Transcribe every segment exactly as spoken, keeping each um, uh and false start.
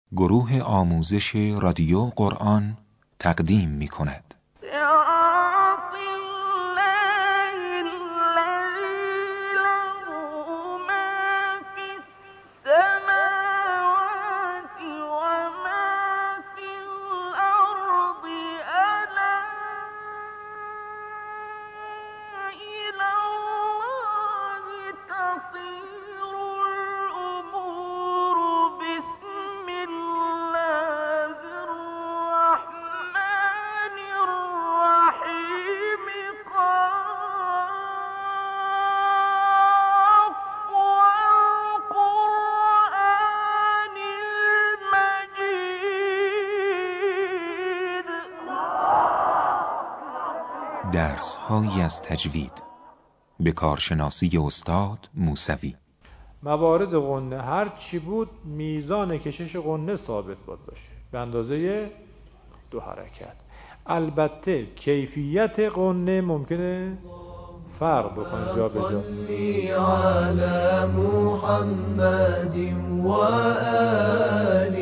گروه آموزش رادیو قرآن تقدیم می کند. درس هایی از تجوید به کارشناسی استاد موسوی. موارد غنه هر چی بود میزان کشش غنه ثابت باید باشه به اندازه دو حرکت. البته کیفیت غنه ممکنه فرق بکنه جا به جا. علی محمد و آل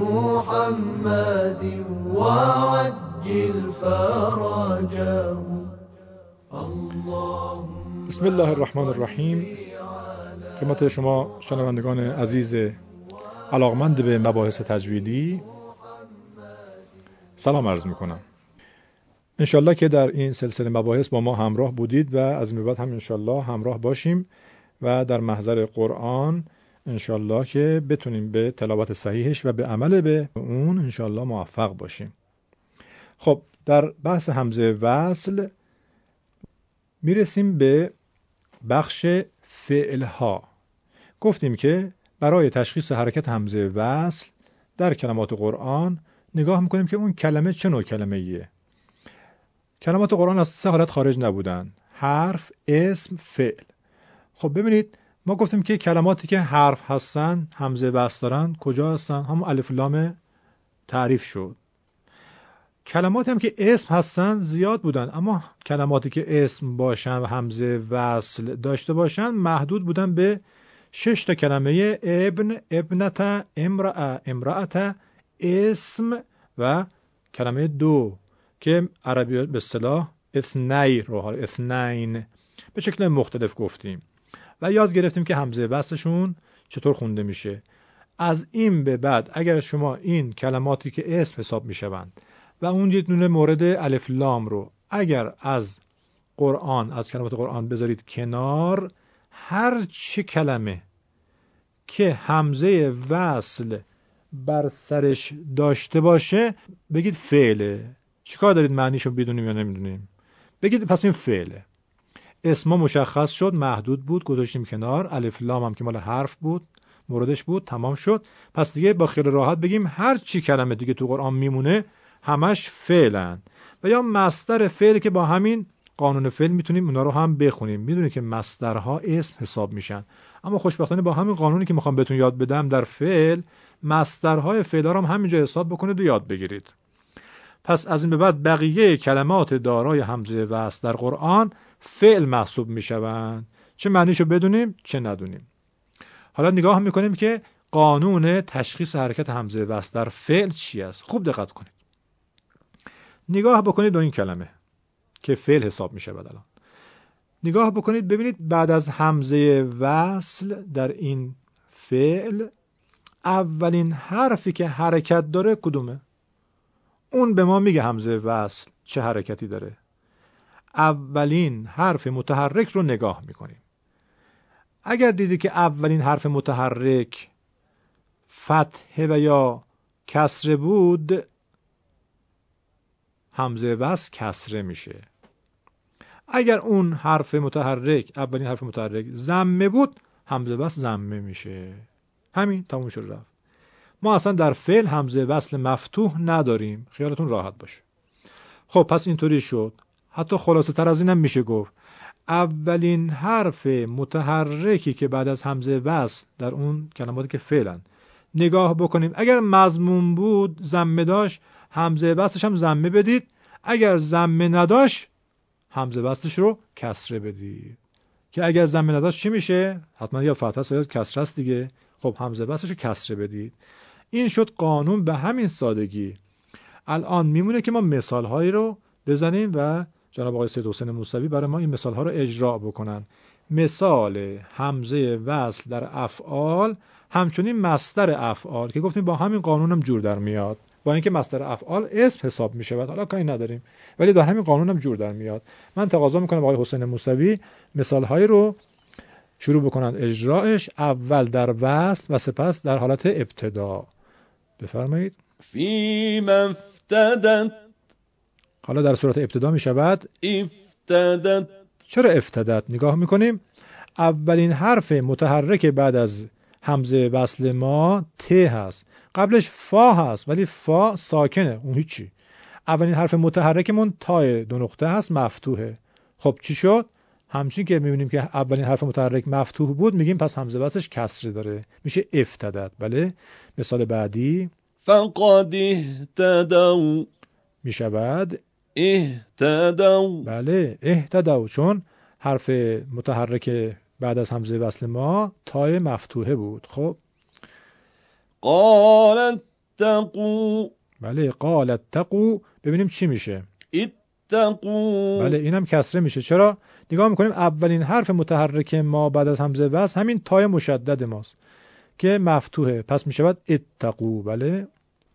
محمد و عجل فرجه. بسم الله الرحمن الرحیم. خدمت شما شنوندگان عزیز علاقمند به مباحث تجویدی سلام عرض میکنم. انشالله که در این سلسله مباحث با ما همراه بودید و از این به بعد هم انشالله همراه باشیم و در محضر قرآن انشالله که بتونیم به تلاوت صحیحش و به عمل به اون انشالله موفق باشیم. خب در بحث همزه وصل میرسیم به بخش فعلها. گفتیم که برای تشخیص حرکت همزه وصل در کلمات قرآن نگاه میکنیم که اون کلمه چه نوع کلمه ایه. کلمات قرآن از سه حالت خارج نبودن: حرف، اسم، فعل. خب ببینید ما گفتیم که کلماتی که حرف هستن همزه وصل دارن کجا هستن؟ همون الف لام تعریف شد. کلماتی هم که اسم هستن زیاد بودن، اما کلماتی که اسم باشن و همزه وصل داشته باشن محدود بودن به شش تا کلمه: ابن، ابنت، امرأه، امرأت، اسم و کلمه دو که عربی به اصطلاح اثنی رو حال اثنین به شکل مختلف گفتیم و یاد گرفتیم که همزه وصلشون چطور خونده میشه. از این به بعد اگر شما این کلماتی که اسم حساب میشوند و اون یه دونه مورد الف لام رو اگر از قرآن از کلمات قرآن بذارید کنار، هر چه کلمه که همزه وصل بر سرش داشته باشه بگید فعله. چیکار دارید معنیشو بدونیم یا نمیدونیم؟ بگید پس این فعله. اسما مشخص شد، محدود بود، گذاشتیم کنار. الف لام هم که مال حرف بود موردش بود، تمام شد. پس دیگه با خیال راحت بگیم هر چی کلمه دیگه تو قرآن میمونه همش فعلن و یا مصدر فعل که با همین قانون فعل میتونیم اونا رو هم بخونیم. میدونید که مصدرها اسم حساب میشن، اما خوشبختانه با همین قانونی که میخوام بهتون یاد بدم در فعل مصدرهای فعل ها رو هم همینجا حساب بکنید و یاد بگیرید. پس از این به بعد بقیه کلمات دارای همزه وصل در قرآن فعل محسوب میشوند، چه معنیشو بدونیم چه ندونیم. حالا نگاه میکنیم که قانون تشخیص حرکت همزه وصل در فعل چی است. خوب دقت کنید، نگاه بکنید به این کلمه که فعل حساب میشه. بعد الان نگاه بکنید ببینید بعد از همزه وصل در این فعل اولین حرفی که حرکت داره کدومه؟ اون به ما میگه همزه وصل چه حرکتی داره. اولین حرف متحرک رو نگاه میکنیم. اگر دیدی که اولین حرف متحرک فتحه و یا کسره بود، همزه وصل کسره میشه. اگر اون حرف متحرک اولین حرف متحرک ضمه بود، همزه وصل ضمه میشه. همین، تموم شد رفت. ما اصلا در فعل همزه وصل مفتوح نداریم، خیالتون راحت باشه. خب پس اینطوری شد. حتی خلاصه تر از اینم میشه گفت اولین حرف متحرکی که بعد از همزه وصل در اون کلماتی که فعلن نگاه بکنیم، اگر مضموم بود ضمه داشت همزه وصلش هم ضمه بدید، اگر ضمه نداشت همزه وصلش رو کسره بدید. که اگر ضمه نداشت چی میشه؟ حتما یا فتحه است یا کسره است دیگه. خب همزه وصلش رو کسره بدید. این شد قانون به همین سادگی. الان میمونه که ما مثالهایی رو بزنیم و جناب آقای سید حسین موسوی برای ما این مثالها رو اجرا بکنن. مثال همزه وصل در افعال همچنین مصدر افعال که گفتیم با همین قانون هم جور در میاد، با اینکه مصدر افعال اسم حساب میشه و حالا کاری نداریم ولی در همین قانون هم جور در میاد. من تقاضا میکنم آقای حسین موسوی مثالهایی رو شروع بکنن اجراش، اول در وصل و سپس در حالت ابتدا. بفرمایید. فیما افتدت. حالا در صورت ابتدا می شود افتدت. چرا افتدت؟ نگاه میکنیم اولین حرف متحرک بعد از همزه وصل ما ت هست، قبلش فا هست ولی فا ساکنه، اون هیچی. اولین حرف متحرکمون تای دو نقطه هست، مفتوحه. خب چی شد؟ همچین که میبینیم که اولین حرف متحرک مفتوح بود میگیم پس همزه وصلش کسره داره، میشه افتدت. بله. مثال بعدی فقد اهتدوا میشود اهتدوا. بله اهتدوا، چون حرف متحرک بعد از همزه وصل ما تای مفتوحه بود. خب قال اتقوا. بله قال اتقوا، ببینیم چی میشه. اتقوا. بله اینم کسره میشه. چرا؟ نگاه میکنیم اولین حرف متحرک ما بعد از همزه وصل همین تای مشدد ماست که مفتوحه، پس میشود اتقوا. بله.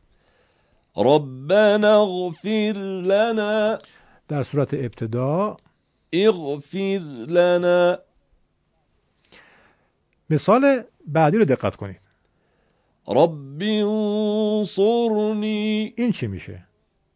ربنا اغفر لنا. در صورت ابتدا اغفر لنا. مثال بعدی رو دقت کنید. رب انصرنی. این چی میشه؟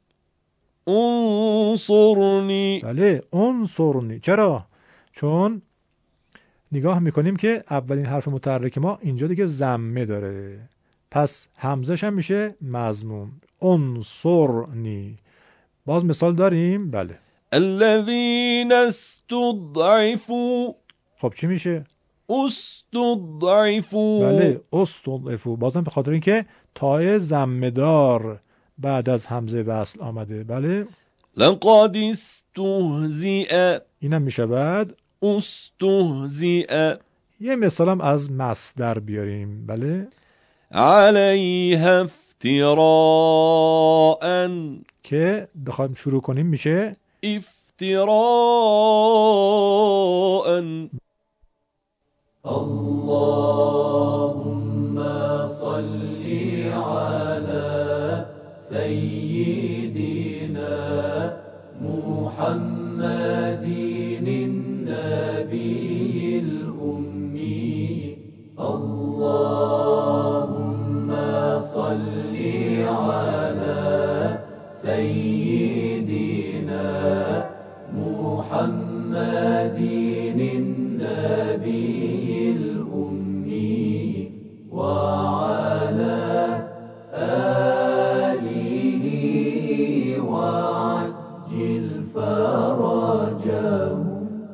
انصرنی. بله انصرنی. چرا؟ چون نگاه میکنیم که اولین حرف متحرک ما اینجا دیگه ضمه داره، پس همزش هم میشه مضموم. انصرنی. باز مثال داریم. بله. الذين استضعفوا. خب چی میشه؟ استضعفوا. بله استضعفوا، بازم به خاطر اینکه تای ضمه دار بعد از همزه وصل آمده. بله. لقد استهزئ. اینم میشود استهزئ. یه مثالم از مصدر بیاریم. بله. علیها افتراء. که بخوایم شروع کنیم میشه افتراء. اللهم صل على سيدنا محمد النبي الأمي. اللهم صل على سيدنا محمد النبي الأمي وعلى آله وعجل فرجه.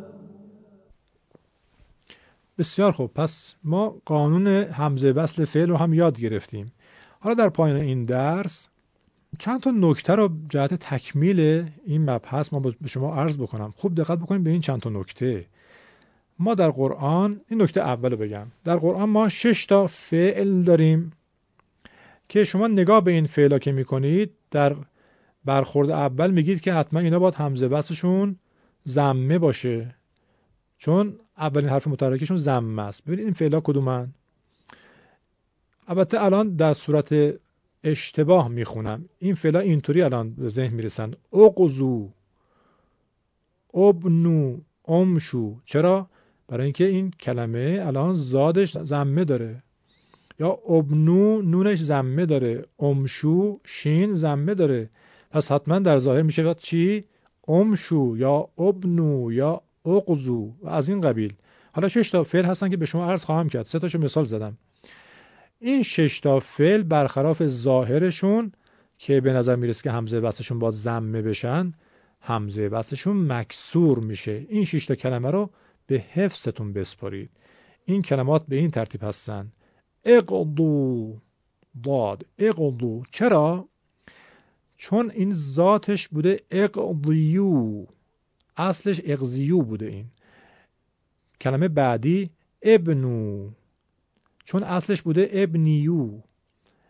بسیار خوب. پس ما قانون همزه وصل فعل رو هم یاد گرفتیم. حالا در پایان این درس چند تا نکته رو جهت تکمیل این مبحث ما به شما عرض بکنم. خوب دقت بکنیم به این چند تا نکته. ما در قرآن، این نکته اول رو بگم، در قرآن ما شش تا فعل داریم که شما نگاه به این فعلا که میکنید در برخورد اول میگید که حتما اینا باید همزه وصلشون ضمه باشه، چون اولین حرف متحرکشون ضمه است. ببینید این فعلا کدومن؟ البته الان در صورت اشتباه میخونم. این فعلا اینطوری الان به ذهن میرسن: اقضو، ابنو، امشو. چرا؟ برای اینکه این کلمه الان زادش ضمه داره. یا ابنو نونش ضمه داره، امشو شین ضمه داره، پس حتما در ظاهر میشه چی؟ امشو یا ابنو یا اقضو و از این قبیل. حالا شش تا فعل هستن که به شما عرض خواهم کرد، سه تاشو مثال زدم. این شش تا فعل برخلاف ظاهرشون که به نظر میرسه که همزه وصلشون باید ضمه بشن، همزه وصلشون مکسور میشه. این شش تا کلمه رو به حفظتون بسپارید. این کلمات به این ترتیب هستن: اقضو، ضاد، اقضو. چرا؟ چون این ذاتش بوده اقضیو، اصلش اقضیو بوده. این کلمه بعدی ابنو، چون اصلش بوده ابنیو.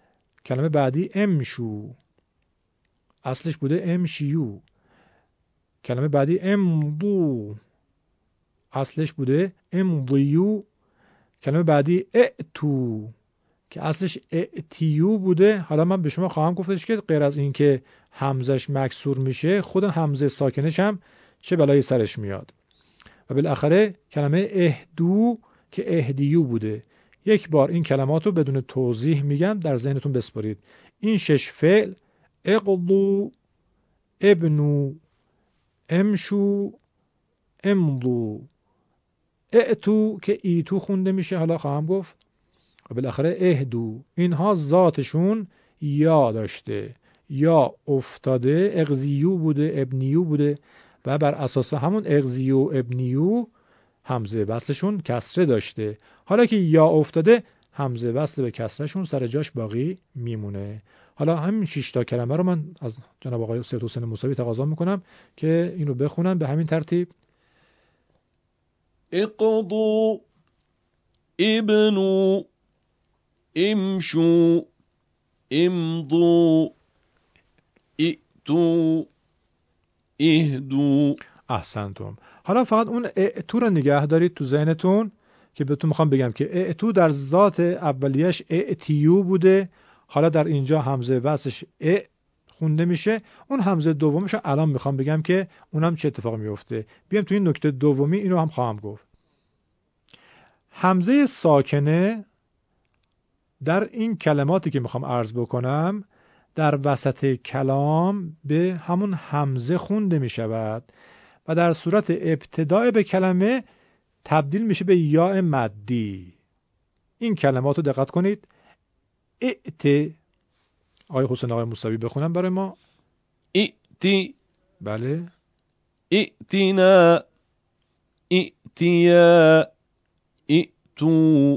کلمه بعدی امشو، اصلش بوده امشیو. کلمه بعدی امضو، اصلش بوده امضیو. کلمه بعدی ائتو که اصلش ائتیو بوده. حالا من به شما خواهم گفتش که غیر از این که همزش مکسور میشه، خود همزه ساکنش هم چه بلایی سرش میاد. و بالاخره کلمه اهدو که اهدیو بوده. یک بار این کلمات رو بدون توضیح میگم، در ذهنتون بسپارید. این شش فعل، اقضو، ابنو، امشو، امضو، ائتو که ایتو خونده میشه، حالا خواهم گفت. و بالاخره اهدو، اینها ذاتشون یا داشته یا افتاده، اغزیو بوده، ابنیو بوده و بر اساس همون اغزیو ابنیو همزه وصلشون کسره داشته. حالا که یا افتاده، همزه وصل به کسرهشون سر جاش باقی میمونه. حالا همین شش تا کلمه رو من از جناب آقای سید حسین موسوی تقاضا میکنم که این رو بخونن به همین ترتیب. اقضوا، ابنوا، امشوا، امضوا، ائتوا، اهدوا. احسنتم. حالا فقط اون ائتو رو نگه دارید تو ذهنتون که بهتون میخوام بگم که ائتو در ذات اولیش ائتیو بوده. حالا در اینجا همزه وصلش ا خونده میشه. اون همزه دومش رو الان میخوام بگم که اونم چه اتفاقی میفته. بیام تو این نکته دومی اینو هم خواهم گفت. همزه ساکنه در این کلماتی که میخوام عرض بکنم در وسط کلام به همون همزه خونده میشود و در صورت ابتداء به کلمه تبدیل میشه به یاء مدی. این کلمات رو دقت کنید. ائت، آقای حسین آقای موسوی بخونم برای ما. ائتی، بله. ائتنا، ائتیا، ائتو،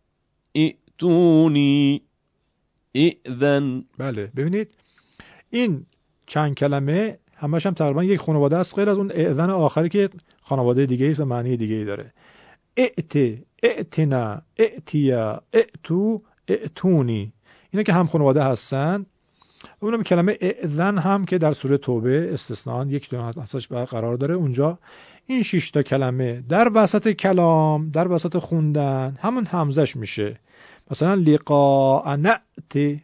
ائتونی، ائذن. بله، ببینید این چند کلمه همش هم تقریبا یک خانواده است، غیر از اون ائذن آخری که خانواده دیگه است و معنی دیگه ای داره. ائت، ائتنا، ائتیا، ائتو، ائتونی، اینا که هم خانواده هستن. اونم کلمه ائذن هم که در سوره توبه استثناء یک دونه ازش قرار داره. اونجا این شش تا کلمه در وسط کلام، در وسط خوندن همون همزش میشه. مثلا لقاء نأت،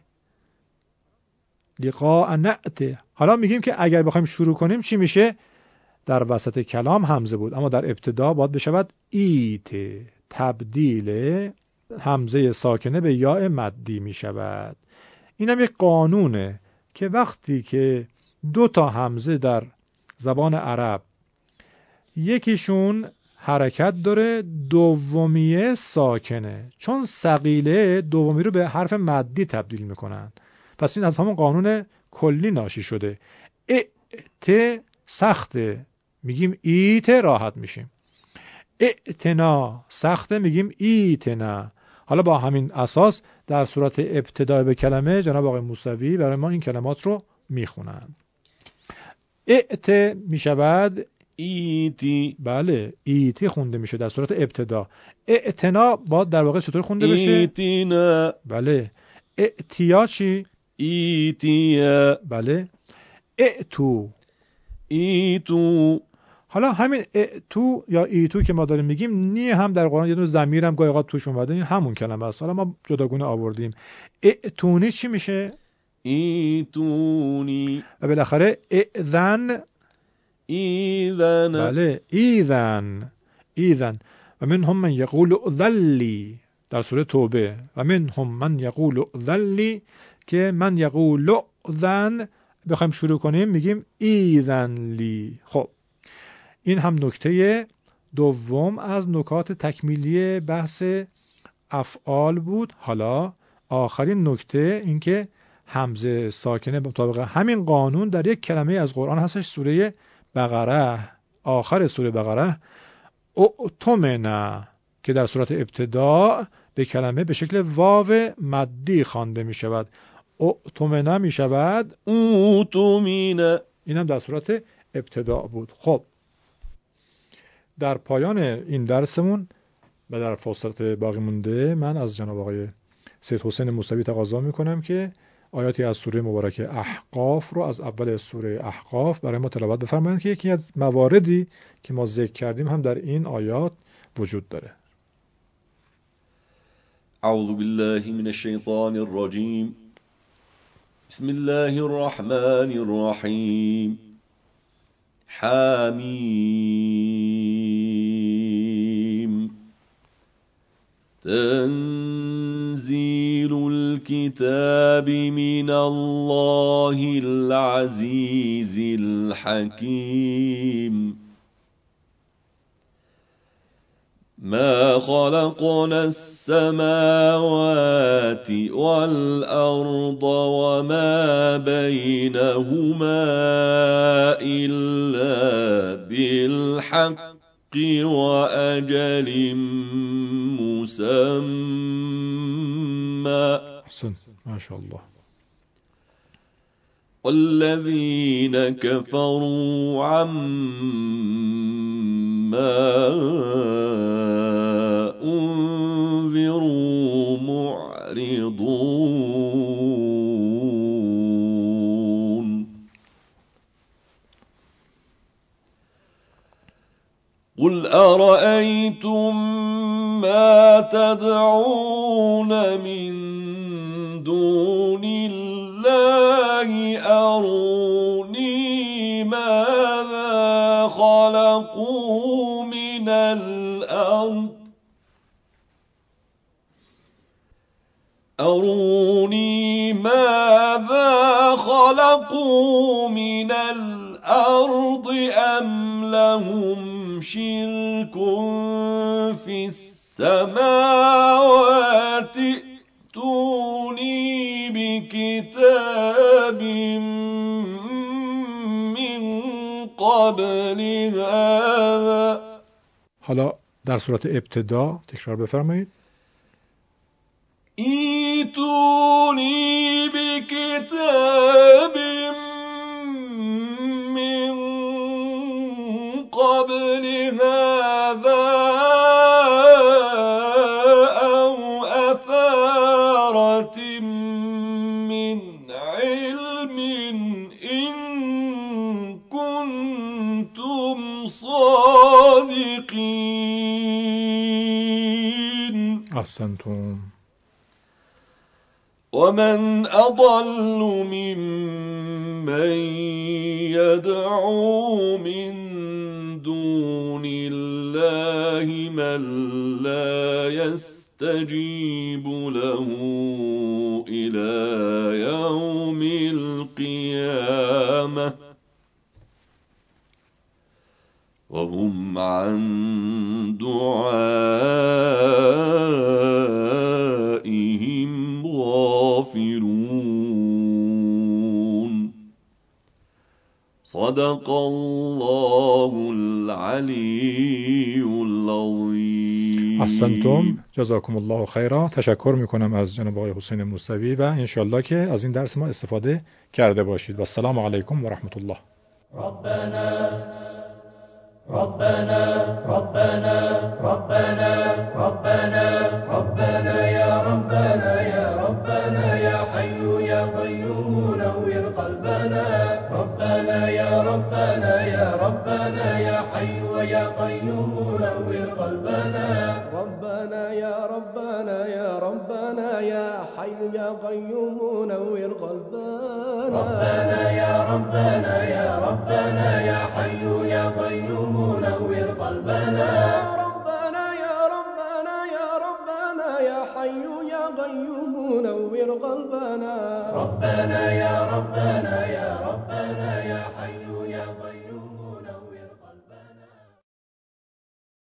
لقاء نأت. حالا میگیم که اگر بخوایم شروع کنیم چی میشه؟ در وسط کلام همزه بود، اما در ابتدا باید بشود ایت، تبدیل همزه ساکنه به یاء مدی میشود. اینم یک قانونه که وقتی که دو تا همزه در زبان عرب یکیشون حرکت داره، دومیه ساکنه، چون ثقیله دومی رو به حرف مدی تبدیل میکنن. پس این از همون قانون کلی ناشی شده. ائت سخته، میگیم ایت، راحت میشیم. ائتنا سخته، میگیم ایتنا. حالا با همین اساس در صورت ابتدای به کلمه جناب آقای موسوی برای ما این کلمات رو میخونن. ائت میشود ایتی. بله، ایتی خونده میشه در صورت ابتدا. ائتنا باید در واقع چطور خونده بشه؟ ایتینا. بله. ائتیا چی؟ ایتیا. بله. ائتو، ایتو. حالا همین ائتو یا ایتو که ما داریم میگیم، نی هم در قرآن یه دونه ضمیر هم گاهی اوقات توش اومده، این همون کلمه است. حالا ما جداگونه آوردیم. ائتونی چی میشه؟ ایتونی. و بالاخره ائذن، ایذن. بله، ایذن، ایذن. و منهم من یقول ذلی در سوره توبه، و منهم من یقول ذلی که من یقول ذن بخوایم شروع کنیم میگیم ایذن لی. خب این هم نکته دوم از نکات تکمیلی بحث افعال بود. حالا آخرین نکته این که همزه ساکنه مطابق همین قانون در یک کلمه از قرآن هستش، سوره بقره، آخر سوره بقره، اؤتمنا که در صورت ابتدا به کلمه به شکل واو مدی خوانده می شود. اؤتمنا می شود اوتومینا. این هم در صورت ابتدا بود. خب در پایان این درسمون و در فرصت باقی مونده من از جناب آقای سید حسین موسوی تقاضا میکنم که آیاتی از سوره مبارکه احقاف رو از اول سوره احقاف برای ما تلاوت بفرمایند که یکی از مواردی که ما ذکر کردیم هم در این آیات وجود داره. اعوذ بالله من الشیطان الرجیم. بسم الله الرحمن الرحیم. حمیم. تنزيل الكتاب من الله العزيز الحكيم. ما خلقنا السماوات والأرض وما بينهما إلا بالحق وأجل مسمى. أحسن ما شاء الله. والذين كفروا عما أنذروا معرضون. قل أرأيتم ما تدعون من دون الله أروني ماذا خلقوا من الأرض أروني ماذا خلقوا من الأرض أم لهم شرك في السماوات ائتوني بكتاب من قبل هذا. حالا در صورت ابتدا تکرار بفرمایید. ائتوني بكتاب من قبل هذا أو أثارة من علم إن كنتم صادقين. أحسنتم. ومن أضل ممن يدعو من دون الله من لا يستجيب له إلى يوم القيامة وهم عن دعائهم غافلون. صدق الله العلی العظیم. احسنتم. جزاکم الله خیرا. تشکر میکنم از جناب آقای حسین موسوی و انشالله که از این درس ما استفاده کرده باشید و السلام علیکم و رحمت الله. ربنا ربنا ربنا ربنا ربنا ربنا يا ربنا يا ربنا يا حي يا قيوم نور قلبنا. ربنا يا ربنا يا ربنا يا حي يا قيوم نور قلبنا. ربنا يا ربنا يا ربنا يا حي يا قيوم نور قلبنا. ربنا يا ربنا يا ربنا يا حي يا قيوم نور قلبنا. ربنا يا ربنا يا ربنا يا حي يا قيوم نور قلبنا. ربنا يا ربنا يا